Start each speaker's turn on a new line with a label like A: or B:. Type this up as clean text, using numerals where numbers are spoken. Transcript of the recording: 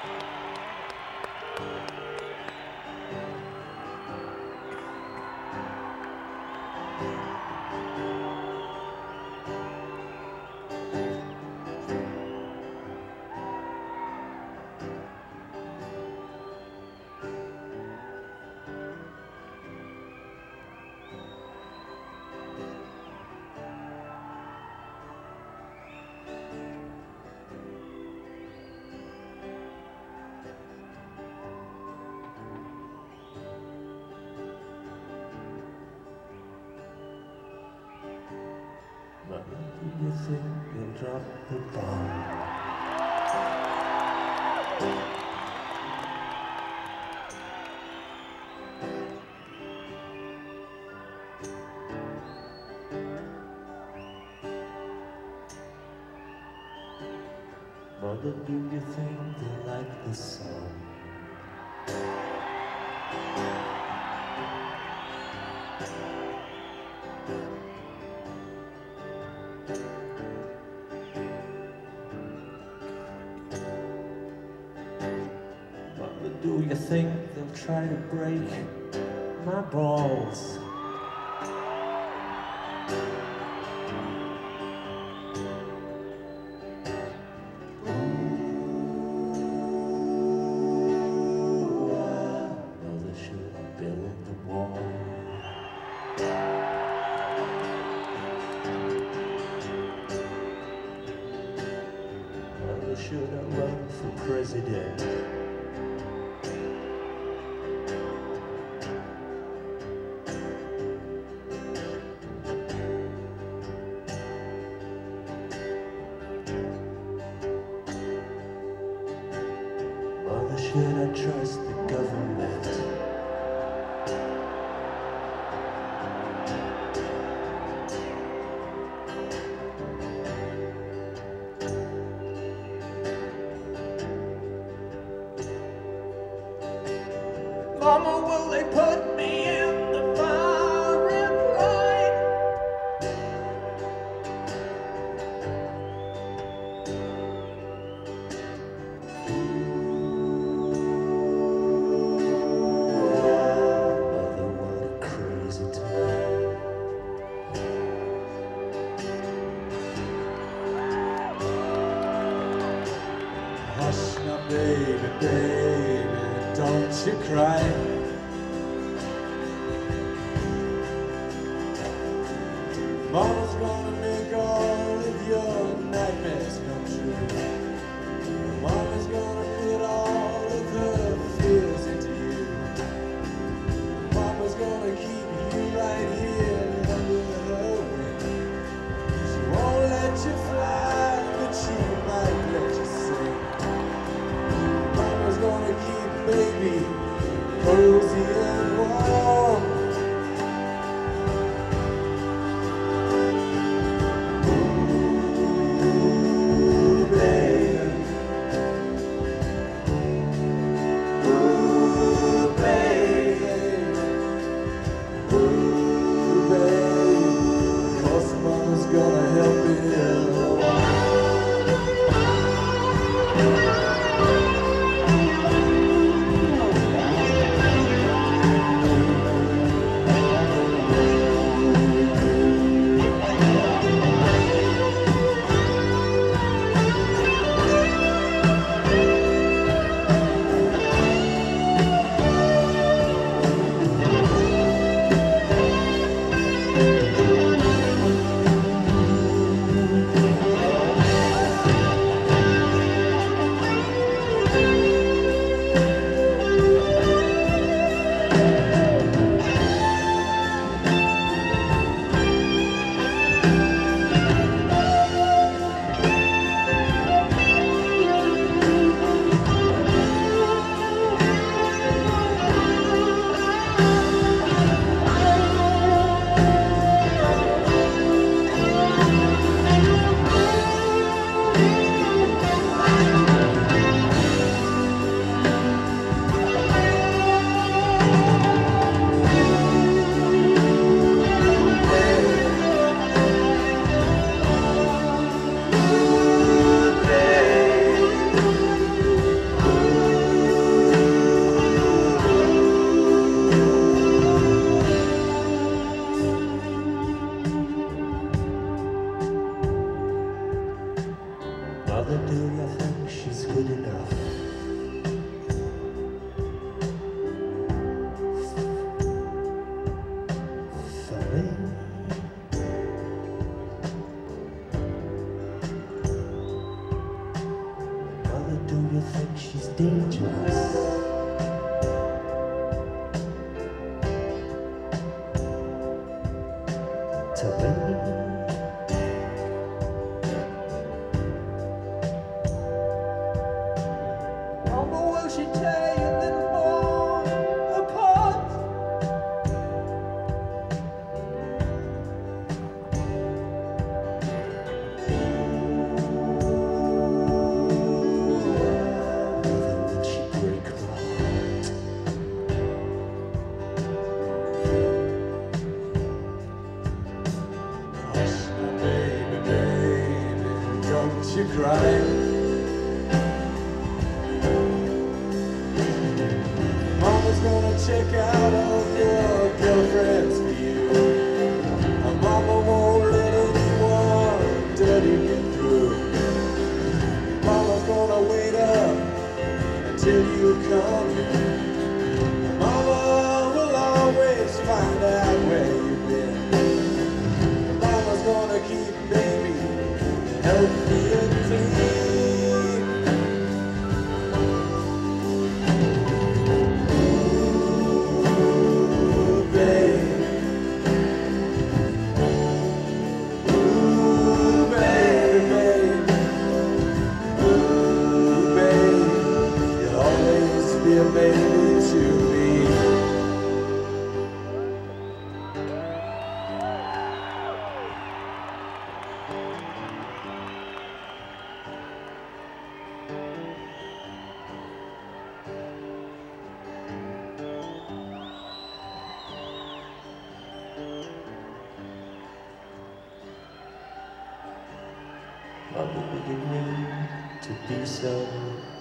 A: But do you think they'll drop the bomb? Mother, do you think they like the song? Mother, do you think they'll try to break my balls? Should I run for president? Mother, should I trust the government? Mama, will they put me in the firing line? Mother, what a crazy time. Hush now, baby, baby, don't you cry. Mama's gonna make all of your nightmares come true. Mama's gonna put all of her fears into you. Mama's gonna keep you right here under her wing. She won't let you fly, but she might let you sing. Mama's gonna keep baby cozy and warm. enough for me. Mother, do you think she's dangerous? To me? Mama, will she tear your little boy apart? Mother, will she break my heart? Hush, my baby, baby, don't you cry. Mama's gonna check out all your girlfriends for you. And Mama won't let anyone dirty get through. Mama's gonna wait up until you come. Mama will always find out where you've been. Mama's gonna keep baby healthy and clean. Be a baby to me. Mother, would you mean to be so